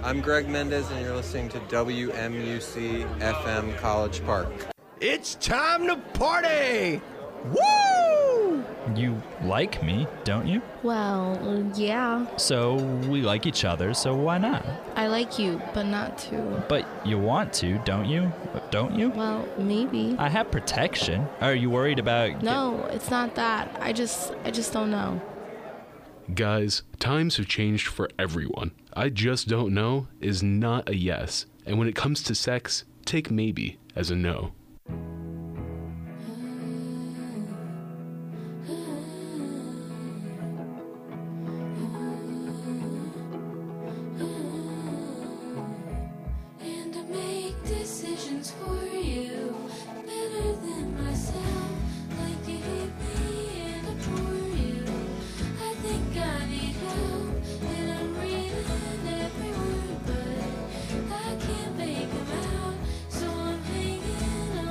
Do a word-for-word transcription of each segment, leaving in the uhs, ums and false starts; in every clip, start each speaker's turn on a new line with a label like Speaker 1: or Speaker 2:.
Speaker 1: I'm Greg Mendez, and you're listening to W M U C F M College Park.
Speaker 2: It's time to party! Woo!
Speaker 3: You like me, don't you?
Speaker 4: Well, yeah.
Speaker 3: So we like each other, so why not?
Speaker 4: I like you, but not to.
Speaker 3: But you want to, don't you? Don't you?
Speaker 4: Well, maybe.
Speaker 3: I have protection. Are you worried about...
Speaker 4: No, it's not that. I just, I just don't know.
Speaker 5: Guys, times have changed for everyone. I just don't know is not a yes. And when it comes to sex, take maybe as a no.
Speaker 6: I can't make 'em out, so I'm hanging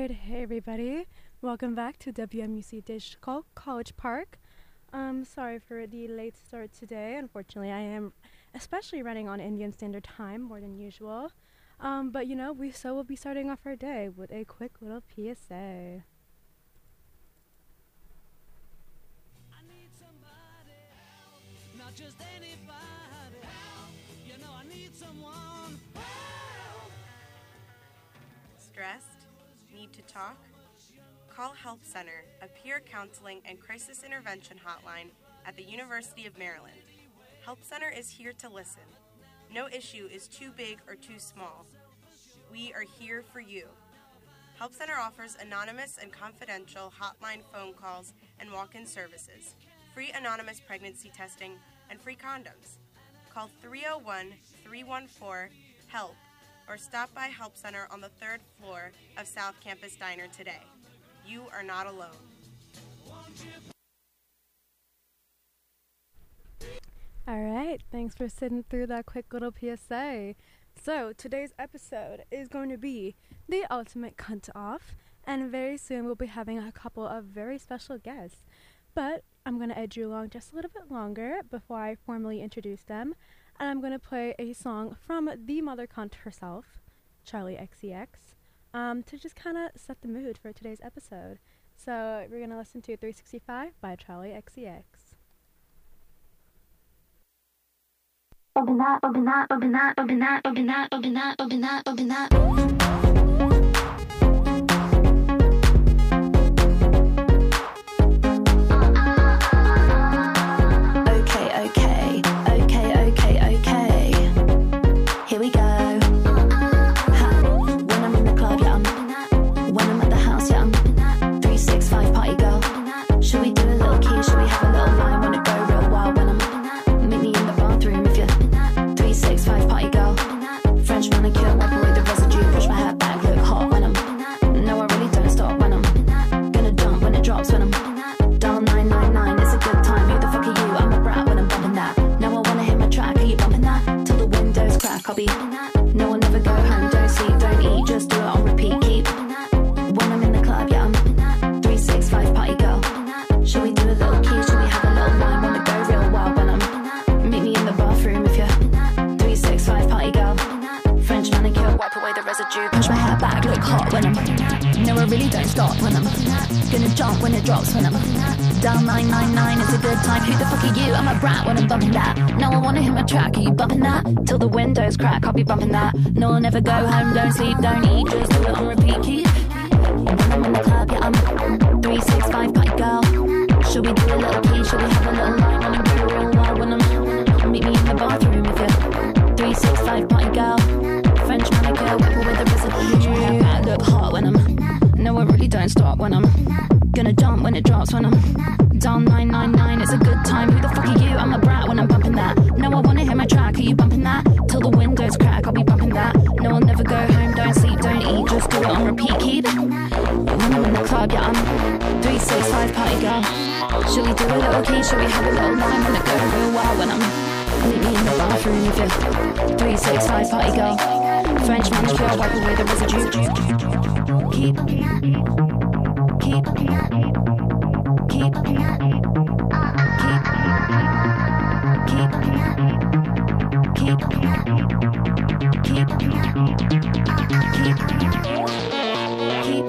Speaker 6: right, hey everybody. Welcome back to W M U C Digital College Park. Um, sorry for the late start today. Unfortunately, I am especially running on Indian Standard Time more than usual. Um, but you know, we so will be starting off our day with a quick little P S A.
Speaker 7: I need somebody help, not just anybody help. You know I need someone help.
Speaker 8: Stressed? Need to talk? Call Help Center, a peer counseling and crisis intervention hotline at the University of Maryland. Help Center is here to listen. No issue is too big or too small. We are here for you. Help Center offers anonymous and confidential hotline phone calls and walk-in services, free anonymous pregnancy testing, and free condoms. Call three oh one, three one four, HELP or stop by Help Center on the third floor of South Campus Diner today. You are not alone.
Speaker 6: All right, thanks for sitting through that quick little P S A. So, today's episode is going to be the ultimate cunt off, and very soon we'll be having a couple of very special guests. But I'm going to edge you along just a little bit longer before I formally introduce them, and I'm going to play a song from the mother cunt herself, Charlie X C X, um, to just kind of set the mood for today's episode. So, we're going to listen to three sixty-five by Charlie X C X.
Speaker 9: Open that, open that, open that, open that, open that, open that, open that, open that. Okay, okay, okay, okay, okay. Here we go. Ha. When I'm in the club, yeah, I'm. When I'm at the house, yeah, I'm. three six five party girl. Should we do a little key? Should we have a little line? Wanna go real wild when I'm. Meet me in the bathroom if you're. three six five party girl. French manicure, wipe away the residue. Push my hair back, look hot when I'm. No, I really don't stop when I'm. Gonna jump when it drops when I'm. Dial nine nine nine, it's a good time. Who the fuck are you? I'm a brat when I'm bumping that. Now I wanna hit my track, are you bumping that? Till the windows crack, I'll be. No, I'll never go home, don't sleep, don't eat, just do it on repeat. Keep. When I'm in the club, yeah, I'm. three six five party girl. Should we do a little key? Should we have a little line? Wanna go real wild when I'm. Meet me in the bathroom if you're. three six five party girl. French manicure, wipe away the residue. Push my hair back, look hot when I'm. No, I really don't stop when I'm. Gonna jump when it drops when I'm. Dial nine nine nine, it's a good time. Who the fuck are you? I'm a brat when I'm bumping that. Now I wanna hit my track, are you bumping that? Till the windows crack, I'll be bumping that. No, I'll never go home, don't sleep, don't eat, just do it on repeat. Keep. When I'm in the club, yeah, I'm. three six five party girl. Should we do a little key? Should we have a little line? Wanna go real wild when I'm. Meet me in the bathroom if you're. three six five party girl. French manicure, wipe away the residue. I look hot when I'm. No, I really don't stop when I'm. Gonna jump when it drops when I'm. Dial nine nine nine, it's a good time. Who the fuck are you? I'm a brat when I'm bumping that. No, I wanna hit my track, are you bumping that? Till the windows crack, I'll be bumping that. No, I'll never go home, don't sleep, don't eat, just do it on repeat. Keep. When I'm in the club, yeah, I'm. three six five party girl. Should we do a little key? Should we have a little line? Wanna go real wild when I'm. Meet me in the bathroom if you're. three six five party girl. French manicure, wipe away the residue. Keep. Keep. Keep. Keep. Keep. Keep. Keep.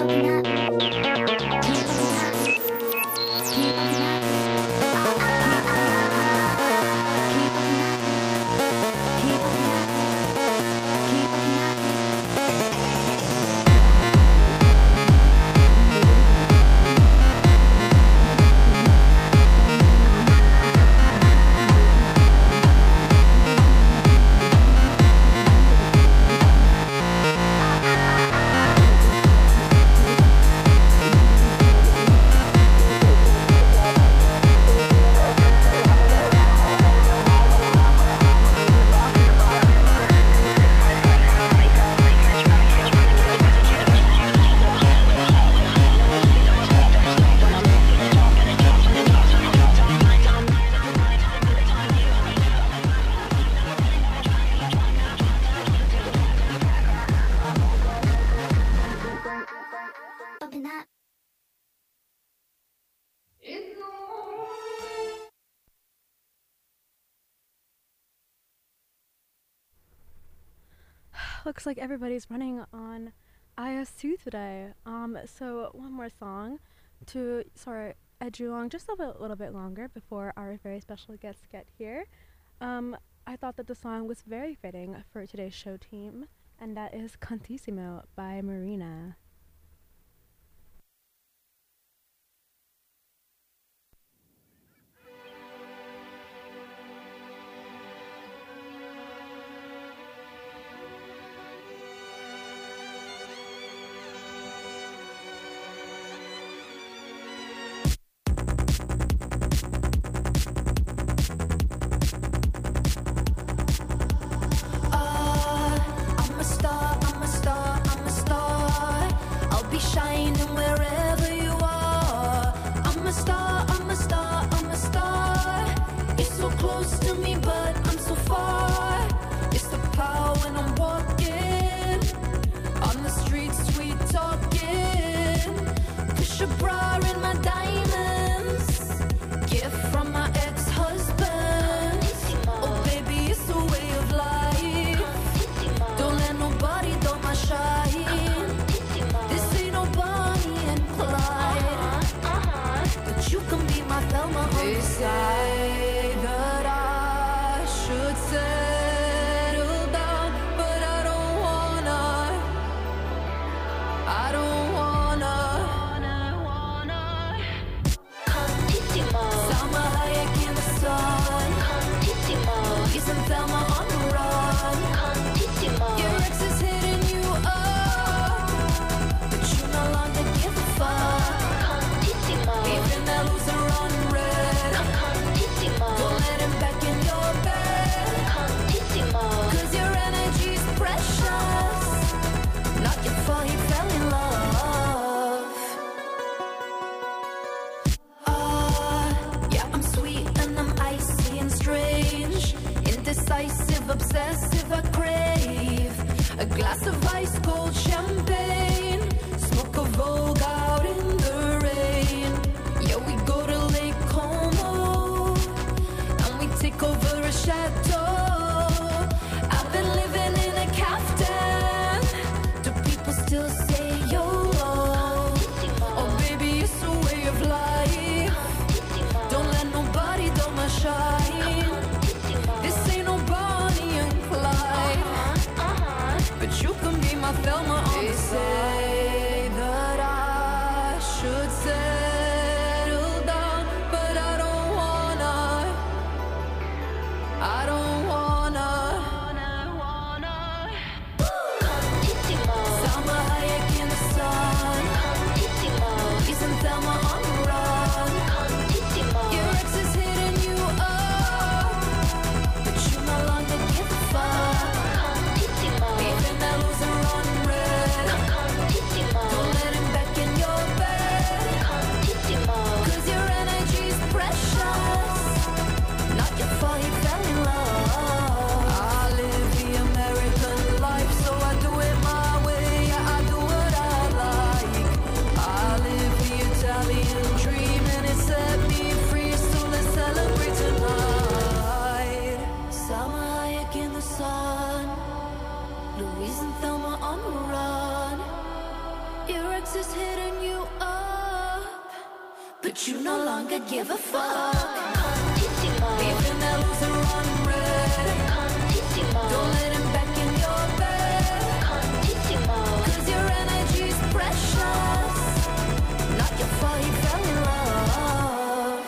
Speaker 6: looks like everybody's running on I S two today. Um, so one more song to sorry edge you along just a bit, little bit longer before our very special guests get here. Um, I thought that the song was very fitting for today's show team, and that is Cantissimo by Marina.
Speaker 9: Obsessive, I crave a glass of ice cold champagne, smoke a Vogue out in the rain. Yeah, we go to Lake Como and we take over a chateau. I've been living in a caftan. Do people still say YOLO? Oh baby, it's a way of life. Don't let nobody dull my shine. This ain't no Bonnie and Clyde, but you can be my Thelma on the side. Say that I should settle down, but I don't wanna. I don't wanna. Salma Hayek in the sun. Isn't Thelma on the run? Your ex is hitting you up, but you no longer give a fuck. Even that loser on red, don't let him back in your bed. Cause your energy's precious, not your fault he fell in love. I live the American life, so I do it my way. Yeah, I do what I like. I live the Italian dream and it set me free, so let's celebrate tonight. Salma Hayek in the sun, Louise and Thelma on the run. Your ex is hitting you up, but you no longer give a fuck. Even that loser on red, don't let him back in your bed. Cause your energy's precious, not your fault he fell in love.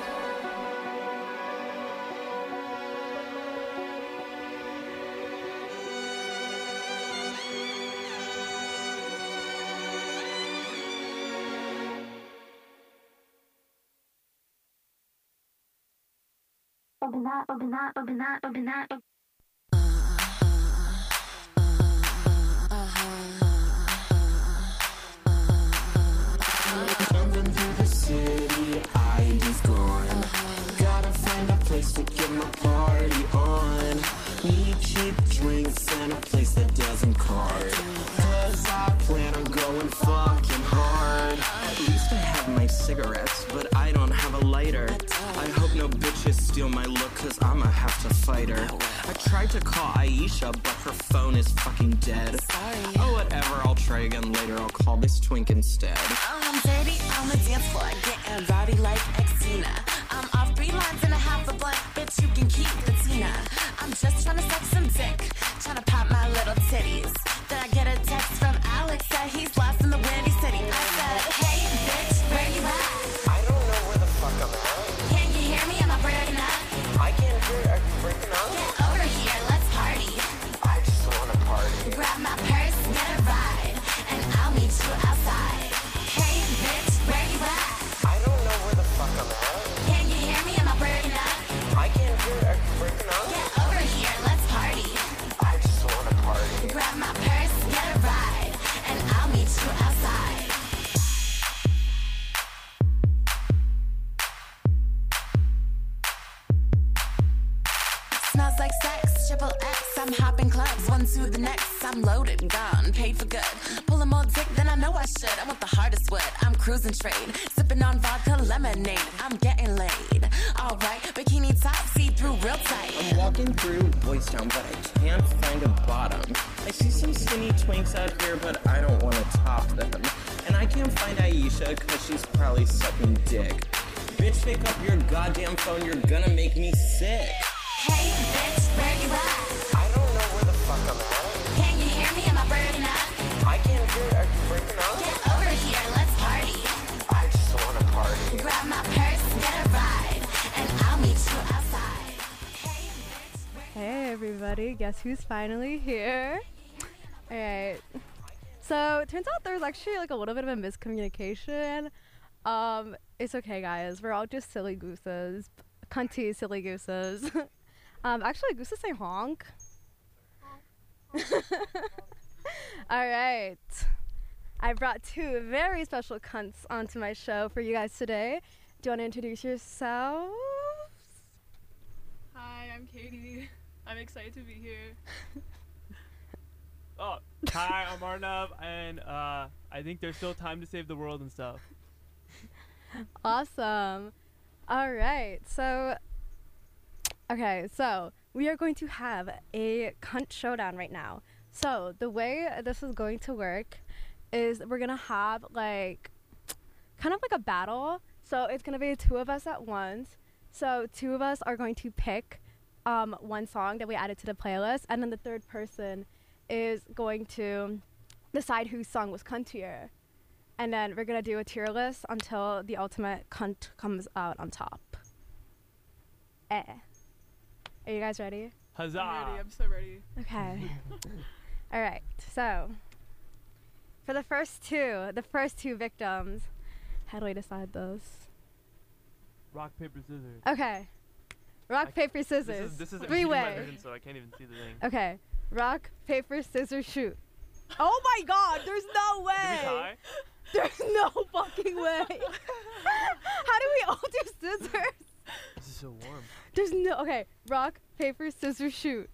Speaker 10: Running through the city, I D's gone. Gotta find a place to get my party on. Need cheap drinks and a place that doesn't card. Cause I plan on going fucking hard. At least I have my cigarettes, but I don't have a lighter. I hope no bitches steal my look, cause I'ma have to fighter. I tried to call Aisha, but her phone is fucking dead.
Speaker 9: Sorry.
Speaker 10: Oh, whatever, I'll try again later. I'll call this twink instead.
Speaker 9: I'm dirty on the dance floor, getting rowdy like Xena. I'm off three lines and a half a blunt, bitch, you can keep the Tina. I'm just trying to suck some dick, trying to pop my little titties. Then I get a text from Alex that he's lost in the Windy City. I said, hey, bitch, where you at?
Speaker 10: I don't know where the fuck I'm at.
Speaker 9: Can you hear me? Am I breaking up?
Speaker 10: I can't hear. Are you breaking up?
Speaker 9: Get over here, let's party.
Speaker 10: I just wanna party.
Speaker 9: Grab my purse, get a ride, and I'll meet you outside. Hey, bitch, where you at?
Speaker 10: I don't know where the fuck I'm at.
Speaker 9: Can you hear me? Am I breaking up?
Speaker 10: I can't hear. Are you breaking up?
Speaker 9: Get over here, let's party.
Speaker 10: I just wanna party.
Speaker 9: Grab my purse, get a ride, and I'll meet you outside. Smells like sex, triple X. I'm hopping clubs, one to the next. I'm loaded, gone, paid for good. Pulling more dick than I know I should. I want the hardest wood. I'm cruising trade, sipping on vodka lemonade. I'm getting laid. All right, bikini top, see through real tight.
Speaker 10: I'm walking through Boys Town, but I can't find a bottom. I see some skinny twinks out here, but I don't want to top them. And I can't find Aisha, cause she's probably sucking dick. Bitch, pick up your goddamn phone, you're gonna make me sick.
Speaker 9: Hey, bitch, where you at?
Speaker 10: I don't know where the fuck I'm at.
Speaker 9: Can you hear me? Am I breaking up?
Speaker 10: I can't hear. Are you breaking up?
Speaker 9: Get over here, let's party.
Speaker 10: I just wanna party.
Speaker 9: Grab my purse, get a ride, and I'll meet you outside. Hey, bitch, where
Speaker 6: Hey everybody, guess who's finally here? Alright. So it turns out there's actually like a little bit of a miscommunication. Um, it's okay guys, we're all just silly gooses. Cunty silly gooses. um, actually gooses say honk. Alright. I brought two very special cunts onto my show for you guys today. Do you want to introduce yourselves?
Speaker 11: Hi, I'm Katie. I'm excited to be here. Oh, hi, I'm Arnav, and uh, I think there's still time to save the world and stuff.
Speaker 6: Awesome. All right. So, okay. So we are going to have a cunt showdown right now. So the way this is going to work is we're gonna have like kind of like a battle. So it's gonna be two of us at once. So two of us are going to pick um, one song that we added to the playlist, and then the third person is going to decide whose song was cuntier. And then we're gonna do a tier list until the ultimate cunt comes out on top. Eh. Are you guys ready?
Speaker 11: Huzzah! I'm ready. I'm so ready.
Speaker 6: Okay. All right. So, for the first two, the first two victims, how do we decide those?
Speaker 11: Rock, paper, scissors.
Speaker 6: Okay. Rock,
Speaker 11: I
Speaker 6: paper, scissors.
Speaker 11: This is, this is
Speaker 6: Three way.
Speaker 11: my vision, so I can't even see the thing.
Speaker 6: Okay. Rock, paper, scissors, shoot. Oh my God! There's no way.
Speaker 11: Did we tie?
Speaker 6: There's no fucking way. How do we all do scissors?
Speaker 11: This is so warm.
Speaker 6: There's no. Okay. Rock, paper, scissors, shoot.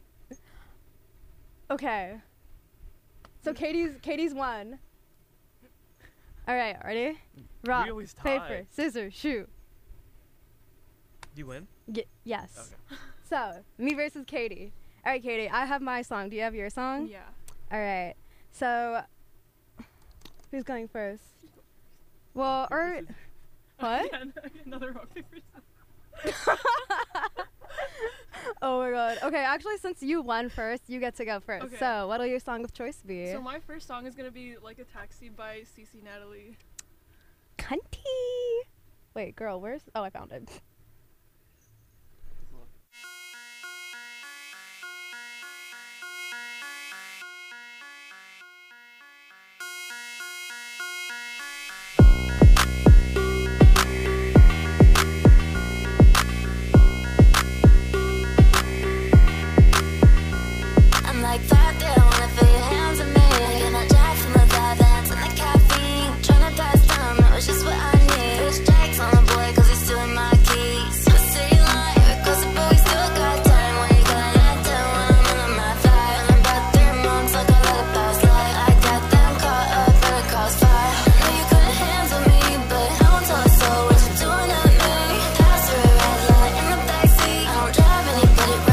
Speaker 6: Okay. So Katie's Katie's won. All right. Ready? Rock,
Speaker 11: We always tie.
Speaker 6: paper, scissors, shoot.
Speaker 11: Do you win?
Speaker 6: Y- yes.
Speaker 11: Okay.
Speaker 6: So me versus Katie. All right, Katie. I have my song. Do you have your song?
Speaker 11: Yeah.
Speaker 6: All right. So who's going first? Well, or what?
Speaker 11: Again, another rock, paper, scissors.
Speaker 6: Oh my God. Okay, actually, since you won first, you get to go first.
Speaker 11: Okay.
Speaker 6: So, what'll your song of choice be?
Speaker 11: So my first song is gonna be "Like a Taxi" by Cece Natalie.
Speaker 6: Cunty. Wait, girl, where's? Oh, I found it.
Speaker 9: I'm like that, they don't wanna feel your hands on me. I get my jack from the vibe and the caffeine. Tryna pass time, that was just what I need. Bitch Jack's on the boy, cause he's stealing my keys. The city line, it goes but we still got time. When you got that down, when I'm in my vibe. And I'm about three months, like I let it pass life. I got them caught up in a crossfire. I know you couldn't handle me, but I won't tell a soul what you're doing at me. Pass her a red light in the backseat. I don't drive anybody right.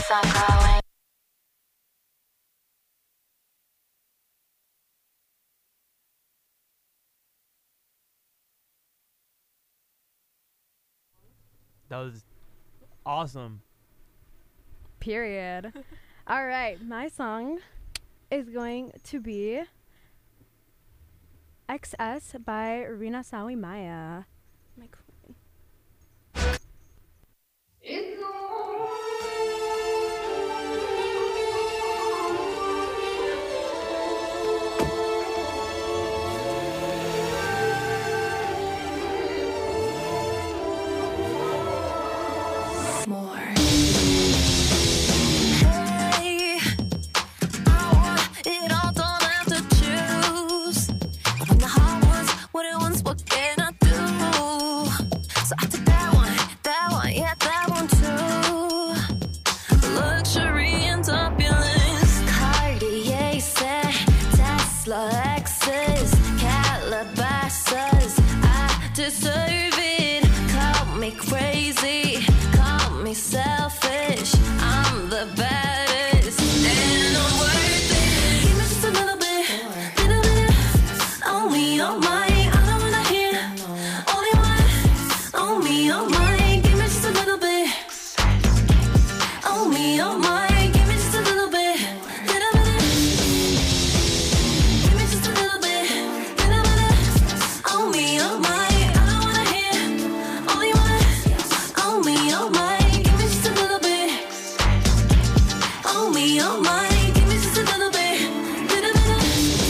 Speaker 9: keeps on growing.
Speaker 11: That was awesome.
Speaker 6: Period. All right, my song is going to be X S by Rina Sawi Maya. My queen.
Speaker 9: More. Hey, I want it all, don't have to choose. When the heart wants what it wants, what can I do? So I took that one, that one, yeah, that one too. Luxury and opulence, Cartier set, Tesla Lexus, Calabasas. I deserve it. Call me crazy, call me selfish. I'm the baddest, and I'm worth it. Give me just a little bit, little bit. On me, on mine. I don't wanna hear only one. On me, on mine. Give me just a little bit. On me, on mine. Give me just a little bit, little bit. Give me just a little bit, little bit. On me, on mine. I don't wanna hear only one. On me, on mine. Give me just a little bit. On me, on mine. Give me just a little bit, little bit.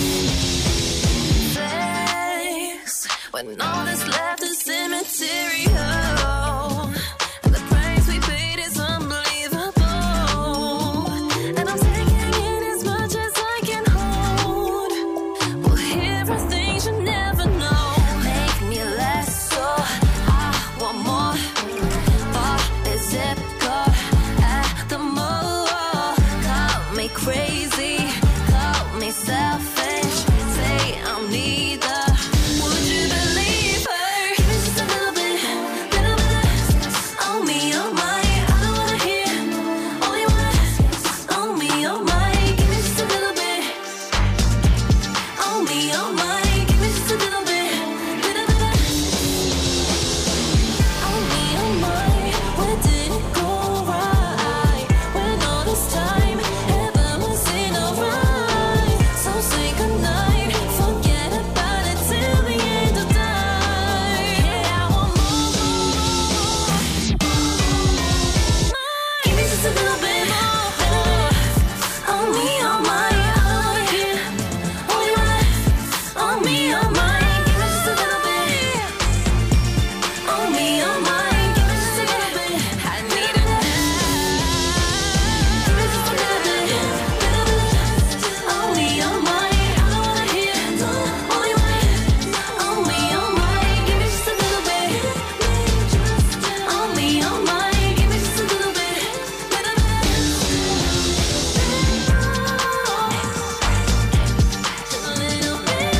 Speaker 9: Thanks. When all that's left is cemetery. Oh, and the price we paid is unbelievable. And I'm taking in as much as I can hold. Well, here are things you never know. Make me less so I want more. For a zip code at the mall. Call me crazy, call me selfish. Say I'm neither. Would you believe her? Give me just a little bit, little bit. On me, on mine. I don't wanna hear only one. On me, on mine. Give me just a little bit. On me, on mine. Give me just a little bit, little bit. On me, on mine. Where did it go right? When all this time heaven was in a rhyme. So say goodnight. Forget about it till the end of time. Yeah, I want more. Give me just a little bit more. On me, on mine. I don't wanna hear only one. On me, on mine. Give me just a little bit. On me, on mine. Give me just a little bit. I need it now. Give me just a little bit, little bit. On me, on mine. I don't wanna hear only one. On me, on mine. Give me just a little bit. On me, on mine. Give me just a little bit, little bit. Just a little bit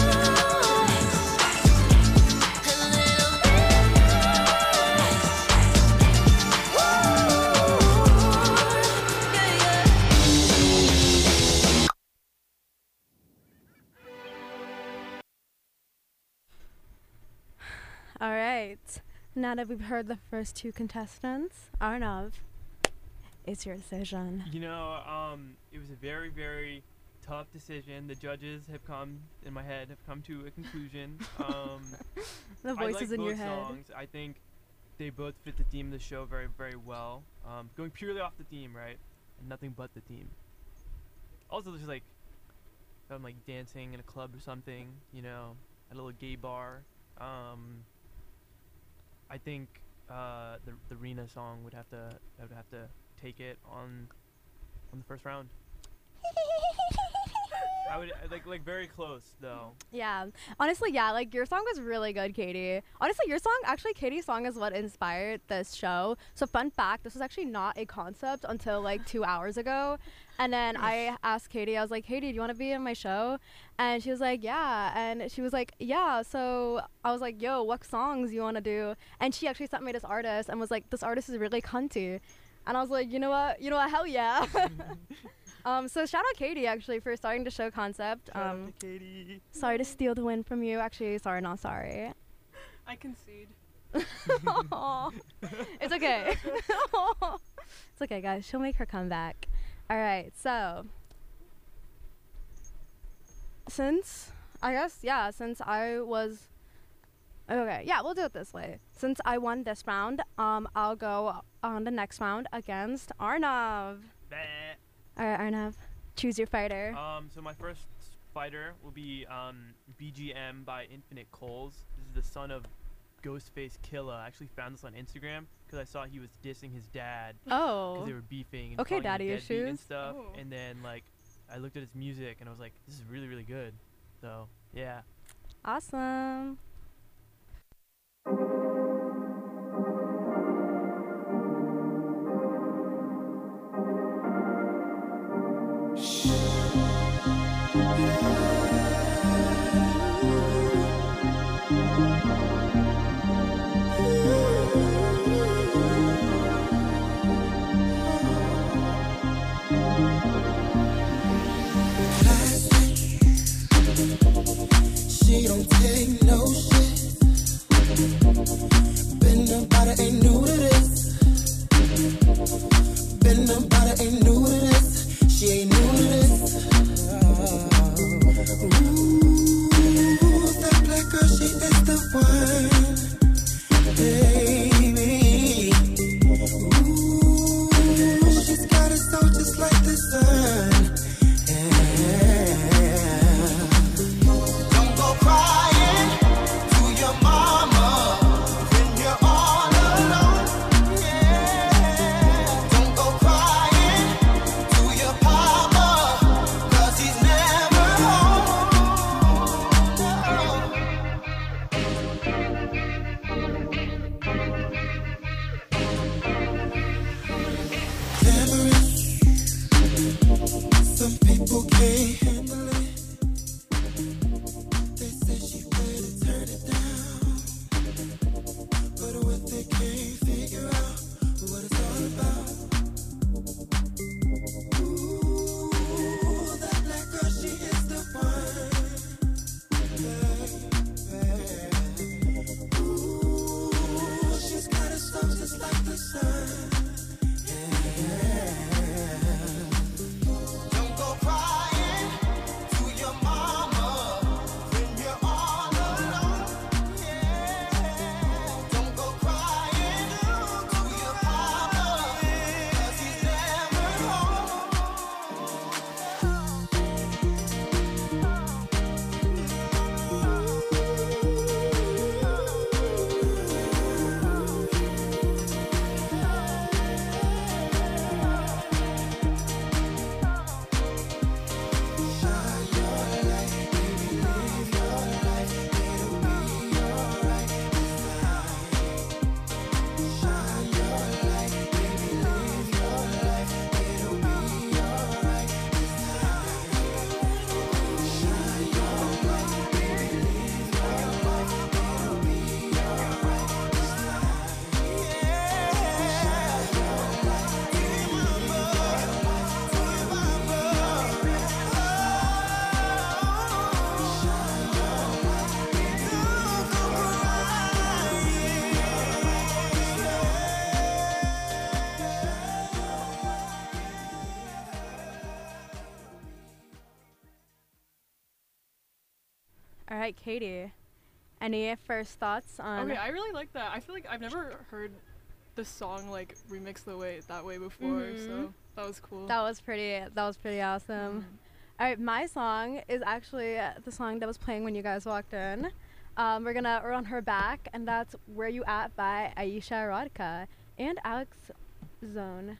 Speaker 6: All right. Now that we've heard the first two contestants, Arnav, it's your decision.
Speaker 11: You know, um, it was a very, very tough decision. The judges have come, in my head, have come to a conclusion. Um,
Speaker 6: The
Speaker 11: I
Speaker 6: voices
Speaker 11: like
Speaker 6: in your
Speaker 11: both
Speaker 6: head.
Speaker 11: songs. I think they both fit the theme of the show very, very well. Um, going purely off the theme, right? And nothing but the theme. Also, just like, if I'm like dancing in a club or something, you know, at a little gay bar. Um, I think uh, the the Rina song would have to would have to take it on on the first round. I would uh, like like very close though.
Speaker 6: Yeah. Honestly, yeah, like your song was really good, Katie. Honestly, your song, actually Katie's song is what inspired this show. So fun fact, this was actually not a concept until like two hours ago. And then I asked Katie, I was like, Katie, do you want to be in my show? And she was like, yeah. And she was like, yeah. So I was like, yo, what songs you want to do? And she actually sent me this artist and was like, this artist is really cunty. And I was like, you know what? You know what? Hell yeah. um, so shout out Katie, actually, for starting the show concept.
Speaker 11: Shout
Speaker 6: Um,
Speaker 11: out to Katie.
Speaker 6: sorry to steal the win from you. Actually, sorry, not sorry.
Speaker 12: I concede.
Speaker 6: Aw. It's okay. It's okay, guys. She'll make her comeback. All right, so since I guess yeah, since I was okay, yeah, we'll do it this way. Since I won this round, um, I'll go on the next round against Arnav.
Speaker 11: Bah.
Speaker 6: All right, Arnav, choose your fighter.
Speaker 11: Um, so my first fighter will be um, B G M by Infinite Coals. This is the son of Ghostface Killa. I actually found this on Instagram because I saw he was dissing his dad.
Speaker 6: Oh.
Speaker 11: Because they were beefing. And
Speaker 6: Okay,
Speaker 11: calling him
Speaker 6: daddy
Speaker 11: deadbeat and
Speaker 6: issues.
Speaker 11: stuff.
Speaker 12: Oh.
Speaker 11: And then like, I looked at his music and I was like, this is really really good. So yeah.
Speaker 6: Awesome.
Speaker 10: She don't take no shit. Been about it, ain't new to this. Been about it, ain't new to this. She ain't new to this. Ooh, that black girl, she is the one, baby. Ooh, she's got a soul just like the sun.
Speaker 6: All right, Katie. Any first thoughts on?
Speaker 12: Okay, I really like that. I feel like I've never heard the song like remixed the way that way before,
Speaker 6: Mhm.
Speaker 12: so that was cool.
Speaker 6: That was pretty. That was pretty awesome.
Speaker 12: Mhm.
Speaker 6: All right, my song is actually uh, the song that was playing when you guys walked in. Um, we're gonna run her back, and that's "Where You At" by Aisha Erotica and Alex Zone.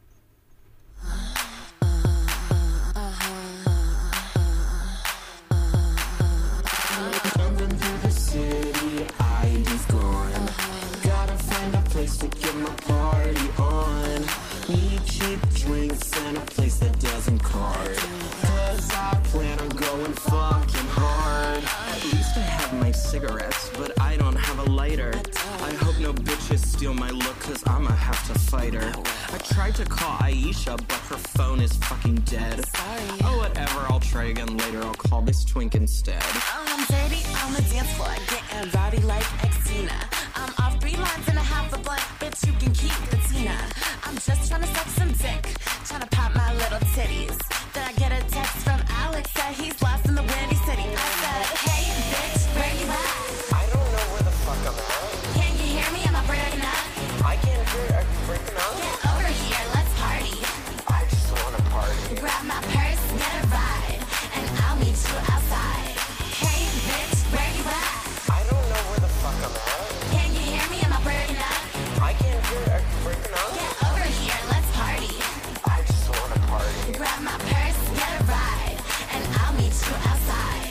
Speaker 10: Jumping through the city, I D's gone. Gotta find a place to get my party on. Need cheap drinks and a place that doesn't card. Cause I plan on going fucking hard. At least I have my cigarettes, but I don't have a lighter. I hope no bitches steal my look, cause I'ma have to fight her. I tried to call Aisha, but her phone is fucking dead.
Speaker 13: Sorry.
Speaker 10: Oh, whatever, I'll try again later. I'll call this twink instead.
Speaker 13: I'm dirty on the dance floor, getting rowdy like Xena. I'm off three lines and I have a blunt, bitch, you can keep the Tina. I'm just trying to suck some dick, trying to pop my little titties. Then I get a text from Alex that he's lost in the Windy City. I said, hey, bitch, where you at?
Speaker 10: I don't know where the fuck I'm at.
Speaker 13: Can you hear me? Am I breaking up?
Speaker 10: I can't hear. Are you breaking up?
Speaker 13: Get over here, let's party.
Speaker 10: I just wanna party.
Speaker 13: Grab my purse, get a ride, and I'll meet you outside. Hey, bitch, where you at?
Speaker 10: I don't know where the fuck I'm at.
Speaker 13: Can you hear me? Am I breaking up?
Speaker 10: I can't hear. Are you breaking up?
Speaker 13: Get over here, let's party.
Speaker 10: I just wanna party.
Speaker 13: Grab my purse, get a ride, and I'll meet you outside.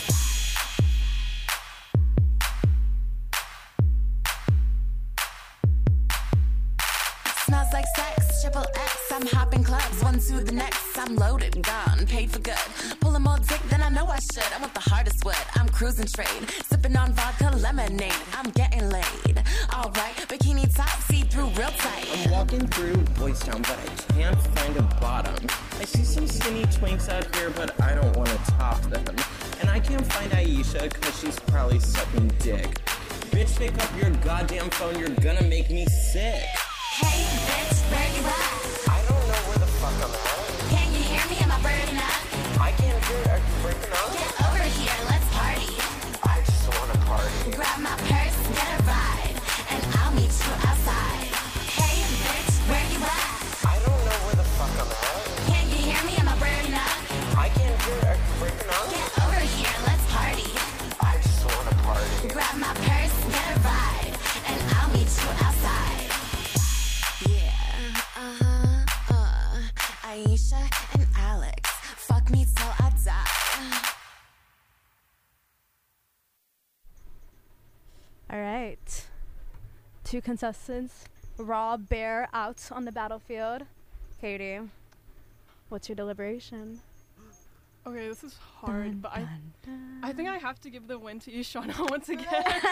Speaker 13: Smells like sex, triple X. I'm hopping clubs, one to the next. I'm loaded, gone, paid for good. Pulling more dick than I know I should. I want the hardest wood. I'm cruising trade, sipping on vodka lemonade. I'm getting laid. All right, bikini top, see through real tight.
Speaker 10: I'm walking through Boys Town, but I can't find a bottom. I see some skinny twinks out here, but I don't want to top them. And I can't find Aisha, cause she's probably sucking dick. Bitch, pick up your goddamn phone, you're gonna make me sick.
Speaker 13: Hey, bitch, where you at?
Speaker 10: I don't know where the fuck I'm at.
Speaker 13: Can you hear me? Am I breaking up?
Speaker 10: I can't hear. Are you breaking up?
Speaker 13: Get over here, let's party.
Speaker 10: I just wanna party.
Speaker 13: Grab my purse, get a ride, and I'll meet you outside. Hey, bitch, where you at?
Speaker 10: I don't know where the fuck I'm at.
Speaker 13: Can you hear me? Am I breaking up?
Speaker 10: I can't hear. Are you breaking up?
Speaker 13: Get over here, let's party.
Speaker 10: I just wanna party.
Speaker 13: Grab my purse, get a ride, and I'll meet you outside. Yeah, uh-huh, uh, Aisha and Alex, fuck me till I die.
Speaker 6: All right. Two contestants, raw bear out on the battlefield. Katie, what's your deliberation?
Speaker 12: Okay, this is hard,
Speaker 6: Dun,
Speaker 12: but I
Speaker 6: dun, dun.
Speaker 12: I think I have to give the win to Ishana once again.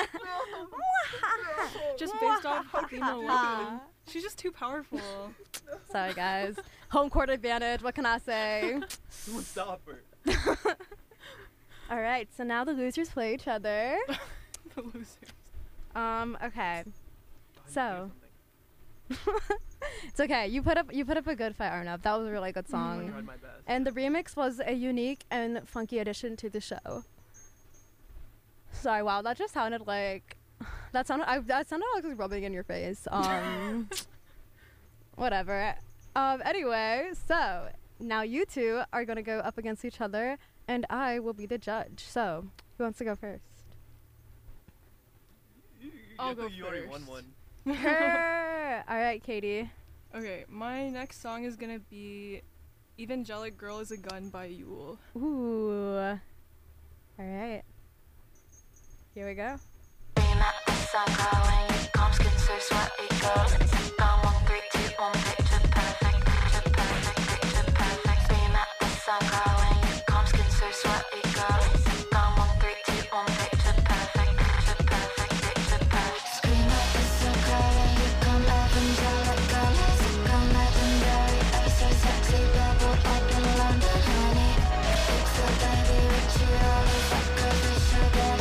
Speaker 12: Just based off Fatima alone. She's just too powerful.
Speaker 6: Sorry, guys. Home court advantage. What can I say?
Speaker 11: Stop her.
Speaker 6: All right. So now the losers play each other.
Speaker 12: The losers.
Speaker 6: Um. Okay. So. It's okay. You put up. You put up a good fight, Arnav. That was a really good song.
Speaker 11: I tried my best.
Speaker 6: And the remix was a unique and funky addition to the show. Sorry. Wow. That just sounded like. That sounded. I, that sounded like it was rubbing in your face. Um. Whatever. Um. Anyway. So now you two are gonna go up against each other, and I will be the judge. So who wants to go first?
Speaker 12: I'll
Speaker 11: you
Speaker 12: go
Speaker 11: you already won
Speaker 12: first.
Speaker 11: one.
Speaker 6: Her. All right, Katie.
Speaker 12: Okay, my next song is gonna be Evangelic Girl is a Gun by Yule.
Speaker 6: Ooh. All right. Here we go.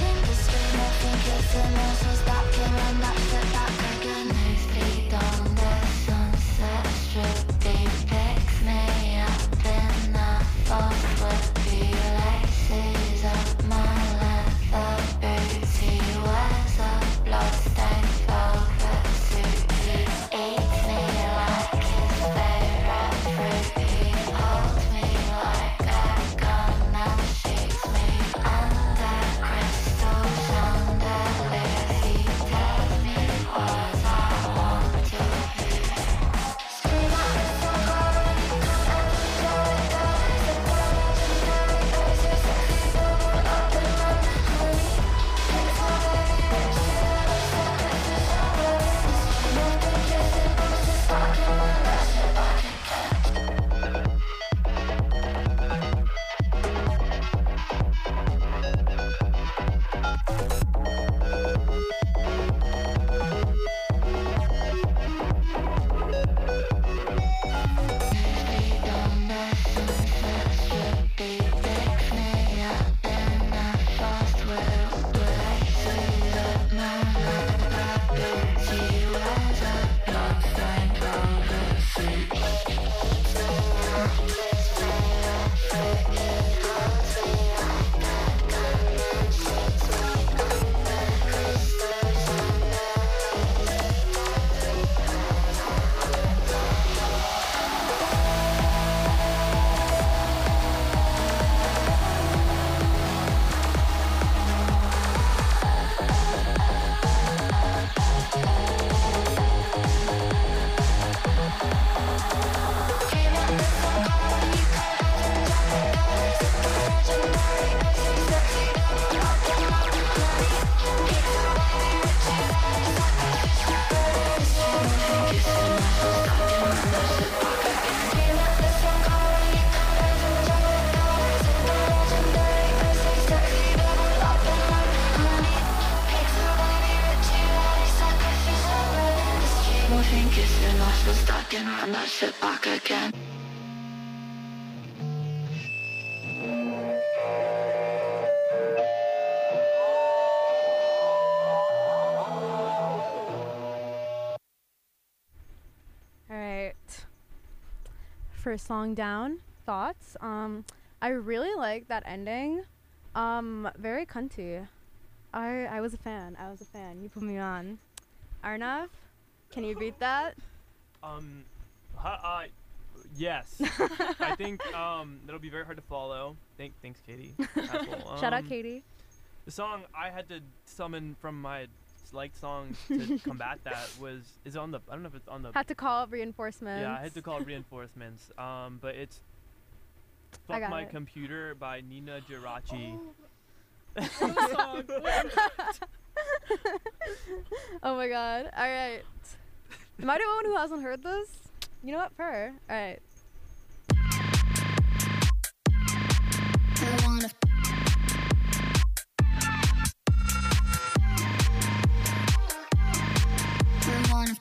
Speaker 9: Stop killing that shit back again. Move, don't
Speaker 6: First song down, thoughts. Um, I really like that ending. Um, very cunty. I I was a fan. I was a fan. You put me on. Arnav, can you beat that?
Speaker 11: Um, ha- uh, yes. I think um that'll be very hard to follow. Thank, thanks, Katie. Apple.
Speaker 6: Shout out,
Speaker 11: Um,
Speaker 6: Katie.
Speaker 11: The song I had to summon from my liked songs to combat that was is on the I don't know if it's on the
Speaker 6: Had to call reinforcements.
Speaker 11: yeah I had to call reinforcements um but it's
Speaker 6: I
Speaker 11: Fuck
Speaker 6: got
Speaker 11: My
Speaker 6: it.
Speaker 11: Computer by Nina Geraci.
Speaker 6: Oh my god. Alright. Am I the one who hasn't heard this? You know what? For her. Alright.
Speaker 9: I wanna I wanna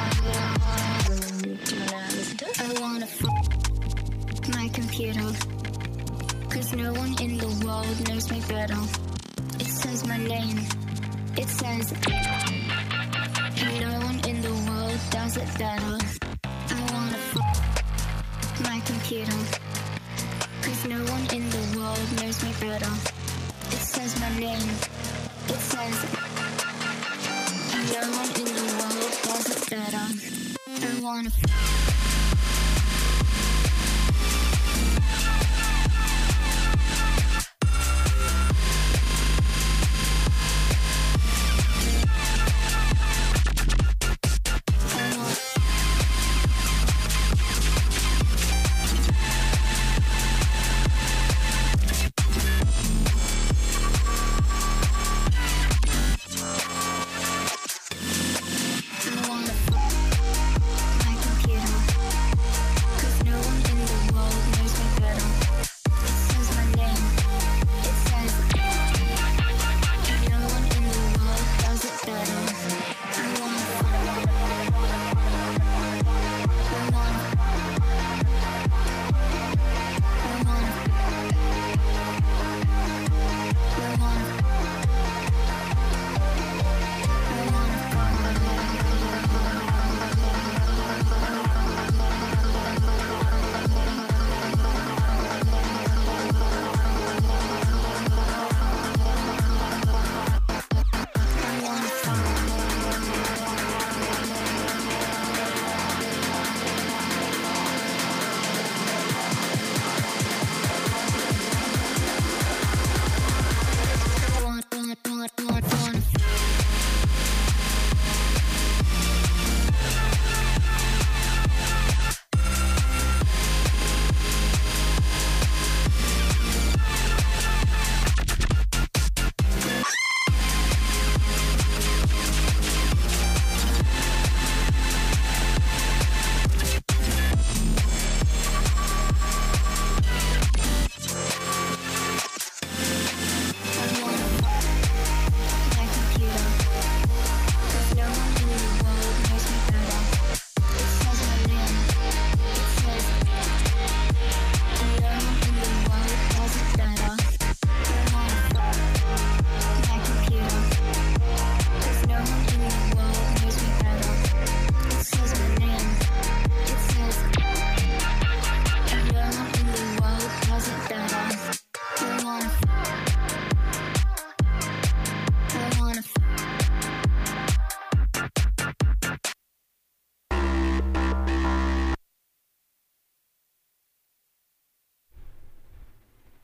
Speaker 9: I wanna fuck my computer, 'cause no one in the world knows me better. It says my name, it says, and no one in the world does it better. I wanna fuck my computer, 'cause no one in the world knows me better. It says my name, it says, and no one in the world does it better. I wanna fuck. I wanna fuck my computer,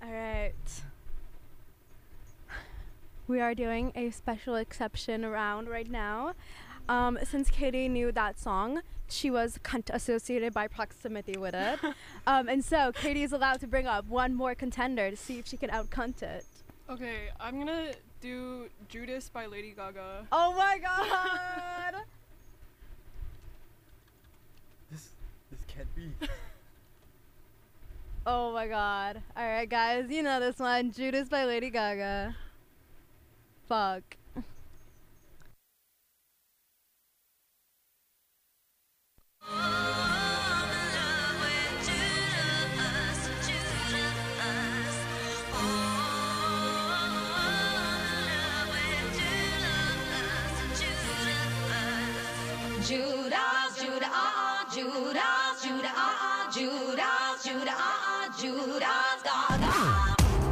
Speaker 6: All right. We are doing a special exception round right now. Um, since Katie knew that song, she was cunt associated by proximity with it. um, and so Katie is allowed to bring up one more contender to see if she can out-cunt it.
Speaker 12: Okay, I'm gonna do Judas by Lady Gaga.
Speaker 6: Oh my god!
Speaker 11: This this can't be.
Speaker 6: Oh my god. Alright guys, you know this one. Judas by Lady Gaga. Fuck.
Speaker 13: Judas, Judah, uh-uh, Judas, Judah, uh-uh, Judas, Judah, uh-uh, Judas, Gaga.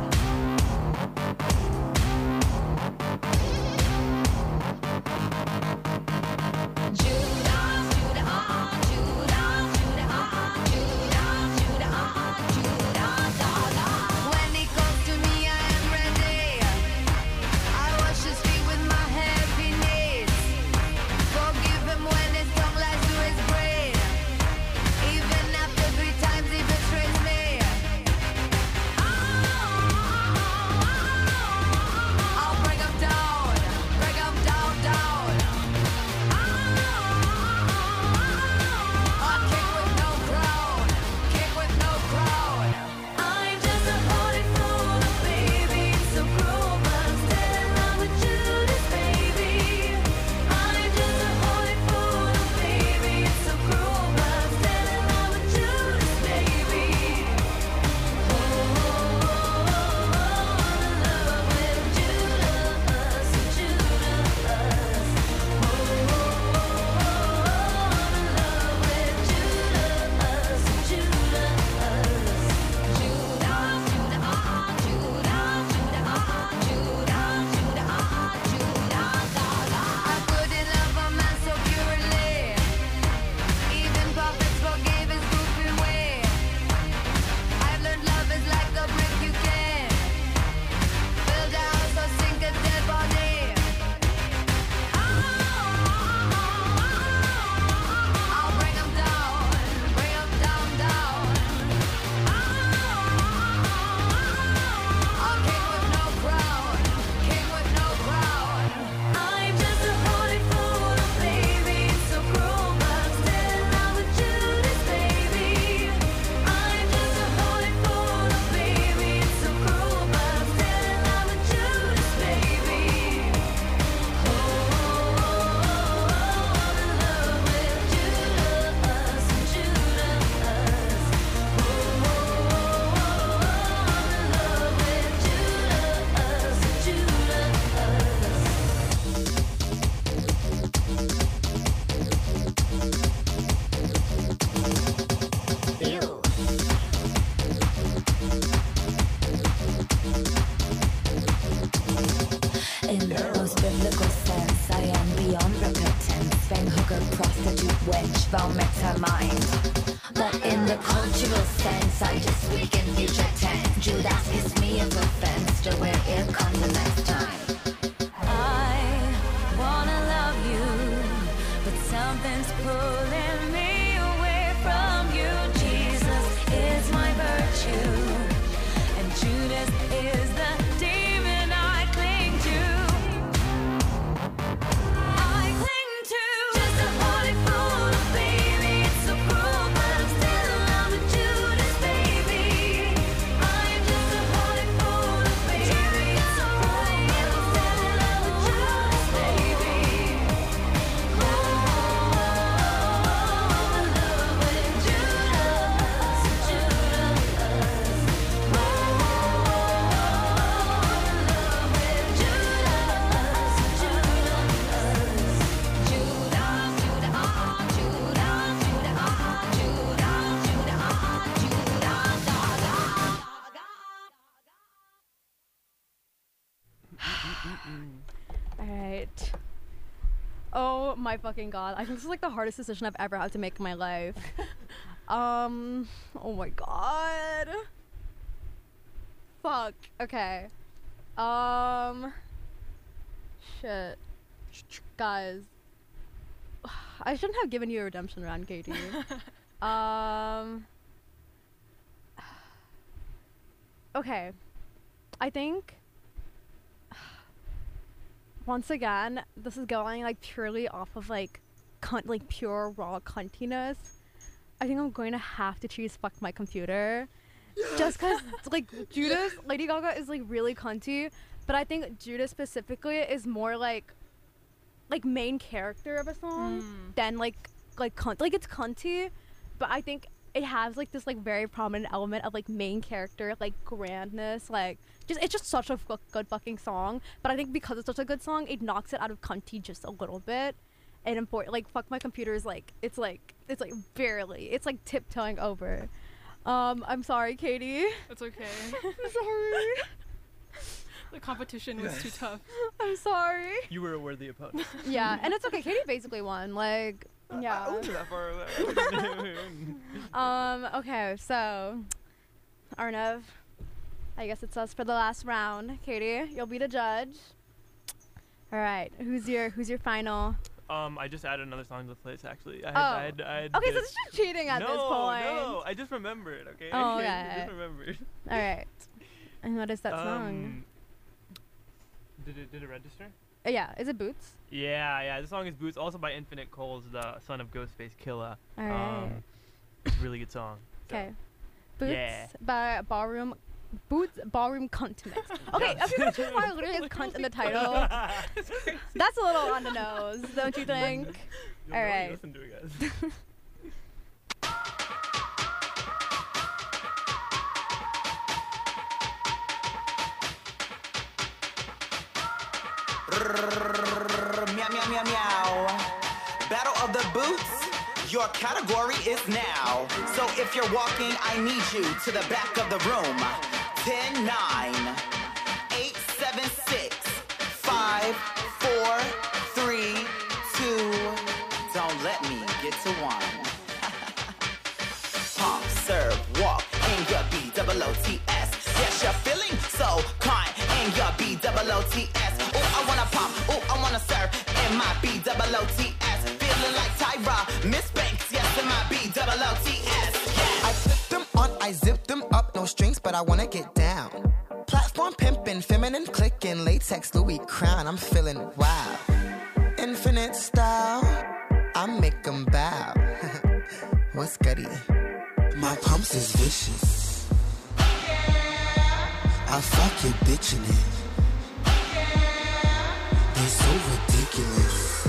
Speaker 6: Alright. Oh my fucking god. I think this is like the hardest decision I've ever had to make in my life. um, oh my god. fuck. Okay. Um. Shit. Guys. I shouldn't have given you a redemption round, Katie. um. Okay. I think. Once again, this is going like purely off of like, cunt, like pure raw cuntiness. I think I'm going to have to choose "Fuck My Computer," yes! Just because like Judas, Lady Gaga is like really cunty, but I think Judas specifically is more like, like main character of a song mm. than like like cunt. Like it's cunty, but I think it has like this like very prominent element of like main character, like grandness, like just it's just such a f- good fucking song. But I think because it's such a good song, it knocks it out of cunty just a little bit. And important, like "Fuck My Computer" is like it's like it's like barely, it's like tiptoeing over. Um, I'm sorry, Katie.
Speaker 12: It's okay.
Speaker 6: I'm sorry.
Speaker 12: The competition was too tough.
Speaker 6: I'm sorry.
Speaker 11: You were a worthy opponent.
Speaker 6: Yeah, and it's okay. Katie basically won. Like, yeah.
Speaker 11: I wasn't that far away.
Speaker 6: um. Okay, so Arnav, I guess it's us for the last round. Katie, you'll be the judge. All right. Who's your Who's your final?
Speaker 11: Um, I just added another song to the playlist. Actually, I had,
Speaker 6: oh.
Speaker 11: I had, I had
Speaker 6: okay, so this is just cheating at
Speaker 11: no,
Speaker 6: this point.
Speaker 11: No, I just remembered. Okay.
Speaker 6: Oh, okay.
Speaker 11: I just remembered.
Speaker 6: All right. And what is that
Speaker 11: um,
Speaker 6: song?
Speaker 11: Did it Did it register?
Speaker 6: Uh, yeah. Is it Boots?
Speaker 11: Yeah, yeah. The song is Boots, also by Infinite Coles, the son of Ghostface Killah.
Speaker 6: All right.
Speaker 11: Um, it's a really good song.
Speaker 6: Okay. So. Boots
Speaker 11: yeah.
Speaker 6: by Ballroom. Boots Ballroom Cunt Mix. Okay, if you choose why literally has cunt in the title, that's a little on the nose, don't you think?
Speaker 11: You'll
Speaker 6: All right.
Speaker 11: Listen to it, guys.
Speaker 14: Meow, meow, meow, meow. Battle of the Boots. Your category is now. So if you're walking, I need you to the back of the room. ten, nine, eight, seven, six, five, four, three, two. Don't let me get to one. Pump, serve, walk in your B double O T S. Yes, you're feeling so kind in your B double O T S. Oh, I wanna pump, oh, I wanna serve in my B double O T S. Feeling like Tyra, Miss Banks, yes, in my B double O T S. Yes.
Speaker 15: I flip them on, I zip them up, no strings, but I wanna get down. Platform pimping, feminine clicking, latex Louis crown, I'm feeling wow. Infinite style, I make them bow. What's goody? My pumps is vicious. I fuck your bitch in it. They're so ridiculous.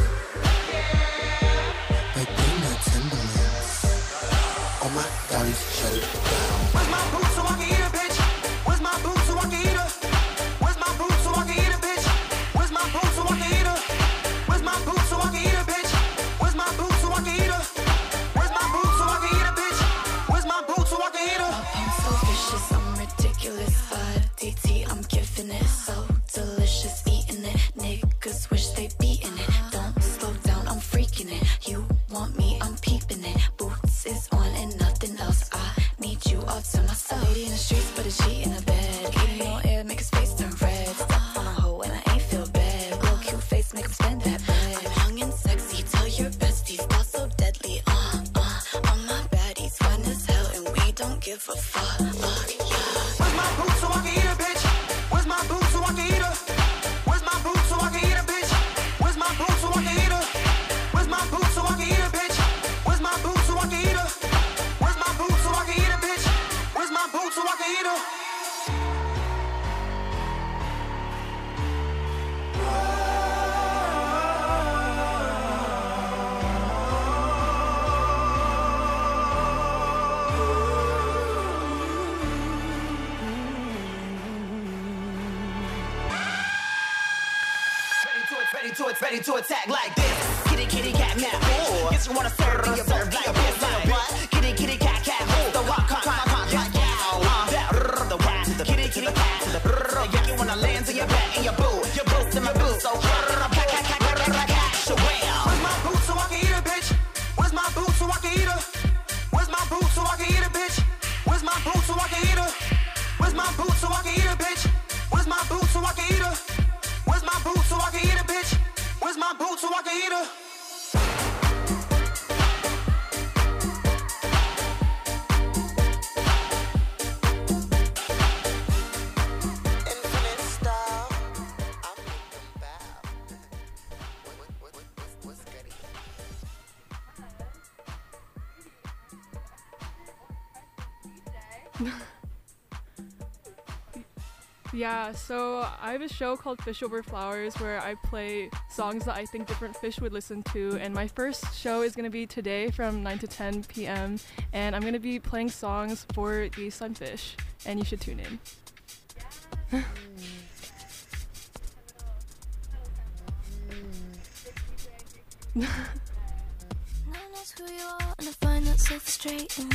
Speaker 15: But they're not Timberlands. Oh my God, shut it down.
Speaker 14: Where's my boots so I can eat a bitch? Where's my boots so I can eat her? Where's my boots so I can eat a bitch? Where's my boots so I can eat her? Where's my boots so I can eat a bitch? Where's my boots so I can eat her? Where's my boots so I can eat a bitch? Where's my boots so I can eat her?
Speaker 13: I'm so vicious, I'm ridiculous. Uh, D T, I'm giving it. So delicious, eating it. Niggas wish they beating it. Don't slow down, I'm freaking it. You want me, I'm peeping it. Boots is on and nothing else. I need you all to myself. Lady in the streets, but a G in the bed. Katie on air, make his face turn red. Step on a hoe and I ain't feel bad. Blow cute face, make him spend that bread. I'm young and sexy, tell your besties. Thought so deadly, uh, uh. All my baddies fine as hell and we don't give a fuck, uh, yeah.
Speaker 14: Where's my boots so I can eat a bitch? Where's my boots so I can eat her? Where's my boots so I can eat a bitch? Where's my boots so I can eat her? Where's my boots so I can eat a bitch? Where's my boots so I can eat her? Where's my boots so I can eat a bitch? Where's my boots so I can eat her? Ready to it, ready to attack like this. Kitty, kitty, cat, cat, bitch. Guess you wanna serve, you serve like this. Like what? Kitty, kitty, cat, cat, bitch. The rock, con, con, con, like wow. Uh, that rrr, the whack, the kitty, kitty, cat, the rrr. Yeah, you wanna land to your back and your boot, your boots and my boots. So rrr, cat, cat, cat, cat, cat, cat, wow. Where's my boots so I can eat a bitch? Where's my boots so I can eat her? Where's my boots so I can eat a bitch? Where's my boots so I can eat her? Where's
Speaker 15: my boot so I can eat a bitch? Where's my boot so I can eat her? Where's my boot so I can eat a bitch? Where's my boot so I can eat her?
Speaker 12: Yeah, so I have a show called Fish Over Flowers where I play songs that I think different fish would listen to, and my first show is going to be today from nine to ten p.m. and I'm going to be playing songs for the sunfish, and you should tune in.
Speaker 9: Who you are, and I find that so frustrating.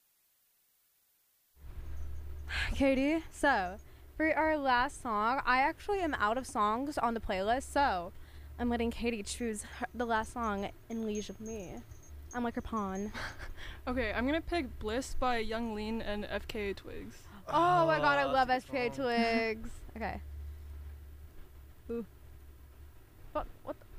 Speaker 6: Katie, so for our last song, I actually am out of songs on the playlist, so I'm letting Katie choose her, the last song in Liege of Me. I'm like her pawn.
Speaker 12: Okay, I'm going to pick Bliss by Young Lean and F K A Twigs.
Speaker 6: Oh, my god, I love S P A Twigs. Okay. Ooh. What? What the?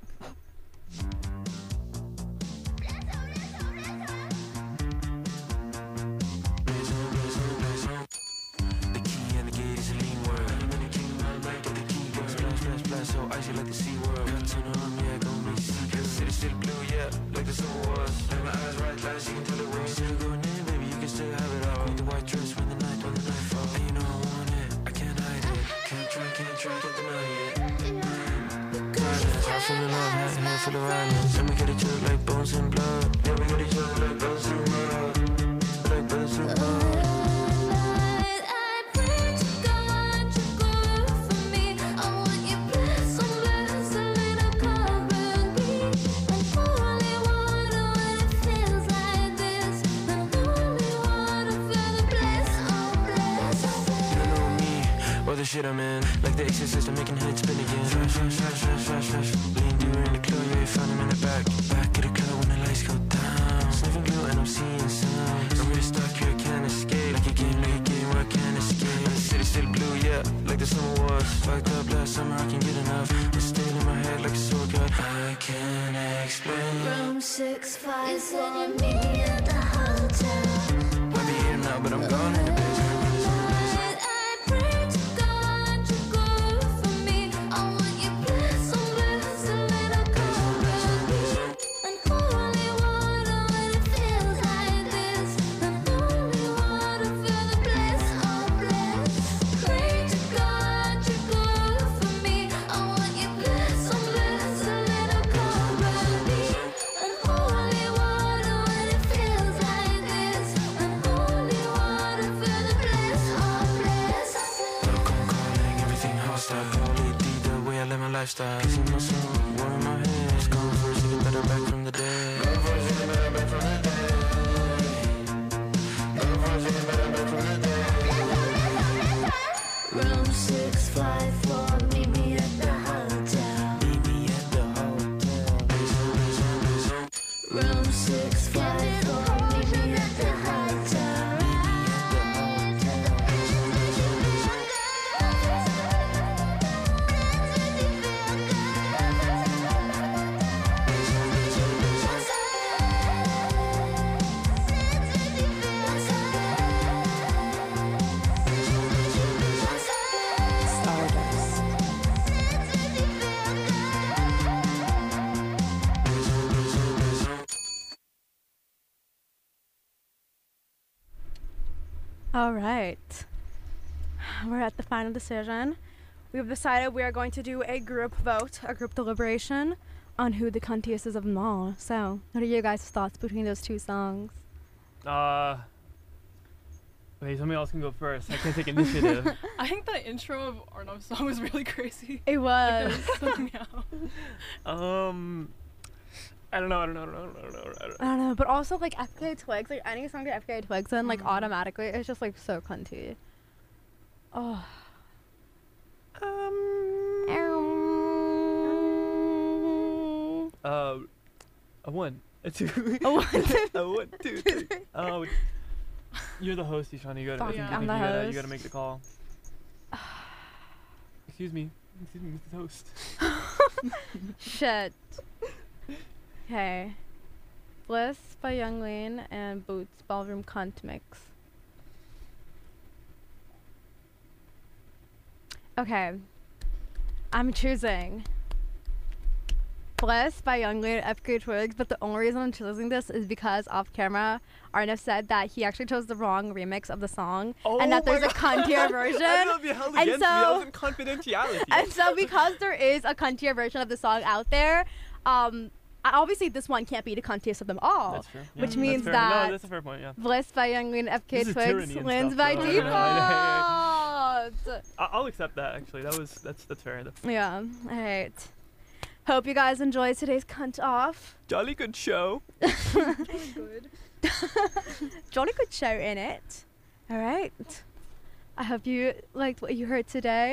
Speaker 10: So icy like the sea world. Turn on, yeah, gon' make you see. City, city blue, yeah, like the summer was. Like my eyes right, last you can tell it was. Still going in, baby, you can still have it all. Queen the white dress when the night, when the night falls. And you know I want it, I can't hide it. Can't try, can't try, can't deny it. Heart full of love, hat, hand full of violence. And we get each other like bones and blood. Yeah, we get each other like bones and blood. Like bones and blood. The shit I'm in, like the exorcist, I'm making heads spin again. Flash, flash, flash, flash, flash, flash. Lean deeper in the club, yeah, you found him in the back. Back of the club when the lights go down. Sniffing glue and I'm seeing sounds. I'm really stuck here, I can't escape. Like a game, like a game where I can't escape. And the city's still blue, yeah, like the summer was. Fucked up last summer, I can't get enough. It's staying in my head like a sore cut. I can't explain.
Speaker 9: Room six five four, meet me at the hotel.
Speaker 10: Might be here now, but I'm gone in the basement. Lifestyle. Cause you know some war in my head. Just going first, getting better back from the dead. Going first, getting better back from the dead. Going first, getting better back from the dead.
Speaker 9: Room six five four, meet me at the hotel.
Speaker 10: Meet me at the hotel.
Speaker 9: Room six five four, meet me at the hotel.
Speaker 6: All right. We're at the final decision. We've decided we are going to do a group vote, a group deliberation on who the cuntiest is of them all. So, what are your guys' thoughts between those two songs?
Speaker 11: Uh, wait, somebody else can go first. I can't take initiative.
Speaker 12: I think the intro of Arnav's song was really crazy.
Speaker 6: It was.
Speaker 12: Like, there was so
Speaker 11: um, I don't know. I don't know. I don't know. I don't know. I don't know.
Speaker 6: I don't know, but also like F K A Twigs, like any song that F K A Twigs in, like
Speaker 11: Mm.
Speaker 6: automatically, it's just like so cunty. Oh.
Speaker 11: Um. Uh, a one, a two,
Speaker 6: A one, two,
Speaker 11: a one, two, three. Oh, You're the host, Ishani. You gotta,
Speaker 6: Fuck,
Speaker 11: you,
Speaker 6: I'm
Speaker 11: you,
Speaker 6: the
Speaker 11: gotta, you
Speaker 6: host.
Speaker 11: gotta make the call. Excuse me. Excuse me, Missus Host.
Speaker 6: Shit. Okay. Bliss by Young Lean and Boots Ballroom Cunt Mix. Okay. I'm choosing Bliss by Young Lean and F K Twigs, but the only reason I'm choosing this is because off camera, Arnav said that he actually chose the wrong remix of the song,
Speaker 11: Oh
Speaker 6: and that
Speaker 11: my
Speaker 6: there's a
Speaker 11: God.
Speaker 6: cuntier version.
Speaker 11: That's gonna be held
Speaker 6: and
Speaker 11: against me. That
Speaker 6: so,
Speaker 11: was in confidentiality.
Speaker 6: and so because there is a cuntier version of the song out there, um, obviously this one can't be the cuntiest of them all.
Speaker 11: That's true. Yeah,
Speaker 6: Which
Speaker 11: that's
Speaker 6: means
Speaker 11: fair.
Speaker 6: that
Speaker 11: No, that's a fair point, yeah.
Speaker 6: Bliss by Young Lean and F K
Speaker 11: This is
Speaker 6: Twigs
Speaker 11: tyranny and
Speaker 6: wins
Speaker 11: stuff,
Speaker 6: by
Speaker 11: so,
Speaker 6: default.
Speaker 11: yeah, yeah, I- I'll accept that. Actually, that was that's that's fair. That's
Speaker 6: Yeah. All right. Hope you guys enjoyed today's cunt off.
Speaker 11: jolly good show.
Speaker 6: good. Jolly good show in it. All right. I hope you liked what you heard today.